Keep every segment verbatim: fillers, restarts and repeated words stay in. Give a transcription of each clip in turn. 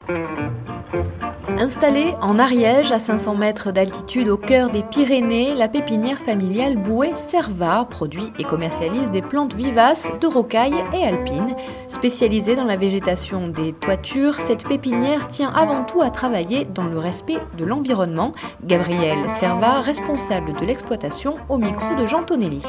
Installée en Ariège, à cinq cents mètres d'altitude au cœur des Pyrénées, la pépinière familiale Bouet-Servat produit et commercialise des plantes vivaces de rocaille et alpines. Spécialisée dans la végétation des toitures, cette pépinière tient avant tout à travailler dans le respect de l'environnement. Gabriel Servat, responsable de l'exploitation, au micro de Jean Tonelli.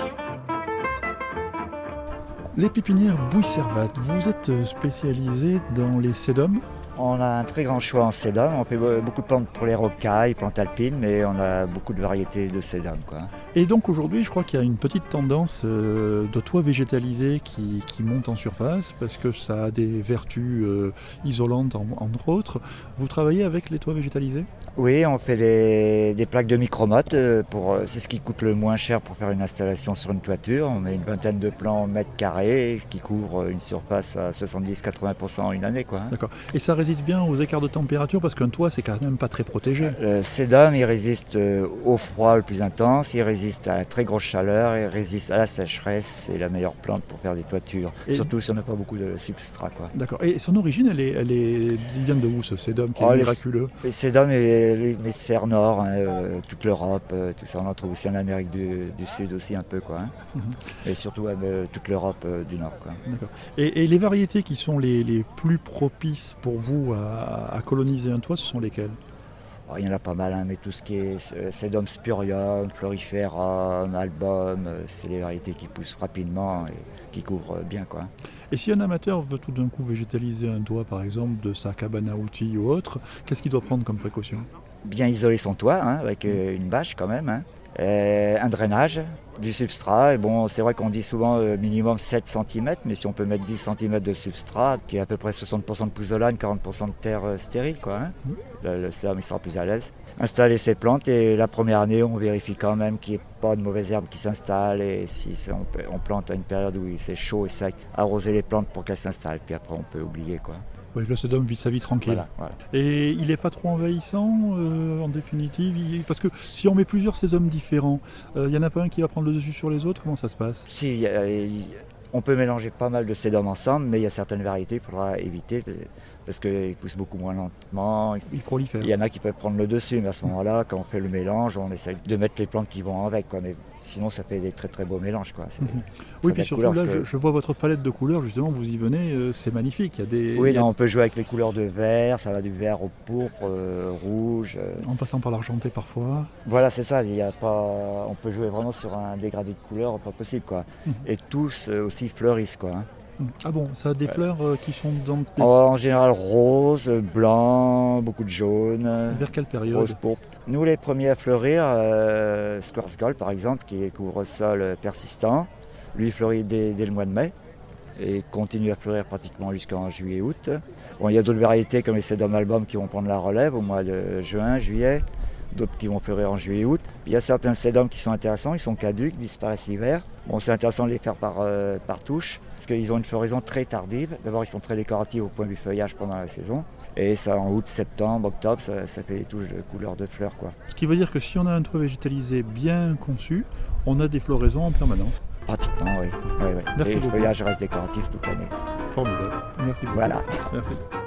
Les pépinières Bouet-Servat, vous êtes spécialisé dans les sédums ? On a un très grand choix en sédum. On fait beaucoup de plantes pour les rocailles, plantes alpines, mais on a beaucoup de variétés de sédum, quoi. Et donc aujourd'hui, je crois qu'il y a une petite tendance euh, de toits végétalisés qui, qui monte en surface parce que ça a des vertus euh, isolantes, en, entre autres. Vous travaillez avec les toits végétalisés ? Oui, on fait des, des plaques de micromotte. Pour, c'est ce qui coûte le moins cher pour faire une installation sur une toiture. On met une vingtaine de plants au mètre carré qui couvrent une surface à soixante-dix à quatre-vingts pour cent en une année, quoi. D'accord. Et ça résiste bien aux écarts de température parce qu'un toit, c'est quand même pas très protégé. Le sédum, il résiste au froid le plus intense, il résiste à la très grosse chaleur, il résiste à la sécheresse. C'est la meilleure plante pour faire des toitures, et surtout si on n'a pas beaucoup de substrat, quoi. D'accord. Et son origine, elle est, elle est, il vient de où ce sédum qui est oh, miraculeux ? Le sédum est l'hémisphère nord, hein, euh, toute l'Europe, euh, tout ça, on en trouve aussi en Amérique du, du Sud aussi un peu, quoi, hein. Mm-hmm. Et surtout euh, toute l'Europe euh, du Nord, quoi. D'accord. Et, et les variétés qui sont les, les plus propices pour vous à, à coloniser un toit, ce sont lesquelles ? Oh, il y en a pas mal, hein, mais tout ce qui est sédum spurium, floriferum, album, euh, c'est les variétés qui poussent rapidement et qui couvrent bien, quoi. Et si un amateur veut tout d'un coup végétaliser un toit, par exemple, de sa cabane à outils ou autre, qu'est-ce qu'il doit prendre comme précaution ? Bien isoler son toit, hein, avec euh, une bâche quand même, hein. Euh, un drainage, du substrat. Et bon, c'est vrai qu'on dit souvent euh, minimum sept centimètres, mais si on peut mettre dix centimètres de substrat, qui est à peu près soixante pour cent de pouzzolane, quarante pour cent de terre euh, stérile, quoi, hein. Mmh. Le, le sédum, il sera plus à l'aise. Installer ses plantes et la première année, on vérifie quand même qu'il n'y ait pas de mauvaises herbes qui s'installent. Et si on, on plante à une période où c'est chaud et sec, arroser les plantes pour qu'elles s'installent. Puis après, on peut oublier, quoi. Oui, le sédum vit sa vie tranquille. Voilà, voilà. Et il n'est pas trop envahissant, euh, en définitive il... Parce que si on met plusieurs sédums différents, il euh, n'y en a pas un qui va prendre le dessus sur les autres, comment ça se passe ? Si, euh, on peut mélanger pas mal de sédums ensemble, mais il y a certaines variétés qu'il faudra éviter parce qu'ils poussent beaucoup moins lentement. Ils prolifèrent. Il y en a qui peuvent prendre le dessus, mais à ce moment-là, quand on fait le mélange, on essaie de mettre les plantes qui vont avec, quoi. Mais sinon, ça fait des très très beaux mélanges, quoi. C'est, mmh. Oui, puis surtout là, que... je, je vois votre palette de couleurs, justement, vous y venez, euh, c'est magnifique. Il y a des... Oui, il y a... non, on peut jouer avec les couleurs de vert, ça va du vert au pourpre, euh, rouge. Euh... En passant par l'argenté parfois. Voilà, c'est ça. Il y a pas... On peut jouer vraiment sur un dégradé de couleurs, pas possible, quoi. Mmh. Et tous euh, aussi fleurissent, quoi. Ah bon, ça a des ouais. fleurs euh, qui sont dans... Des... En général rose, blanc, beaucoup de jaune. Vers quelle période ? Rose pourpre. Nous les premiers à fleurir, euh, Squares Gold par exemple, qui est couvre-sol persistant, lui fleurit dès, dès le mois de mai et continue à fleurir pratiquement jusqu'en juillet-août. Bon, il y a d'autres variétés comme les sédum album qui vont prendre la relève au mois de juin, juillet, d'autres qui vont fleurir en juillet-août. Il y a certains sédums qui sont intéressants, ils sont caducs, disparaissent l'hiver. Bon, c'est intéressant de les faire par, euh, par touche, parce qu'ils ont une floraison très tardive. D'abord, ils sont très décoratifs au point du feuillage pendant la saison. Et ça, en août, septembre, octobre, ça, ça fait les touches de couleur de fleurs, quoi. Ce qui veut dire que si on a un toit végétalisé bien conçu, on a des floraisons en permanence. Pratiquement, oui. oui, oui. Merci Et beaucoup. Le feuillage reste décoratif toute l'année. Formidable. Merci beaucoup. Voilà. Merci.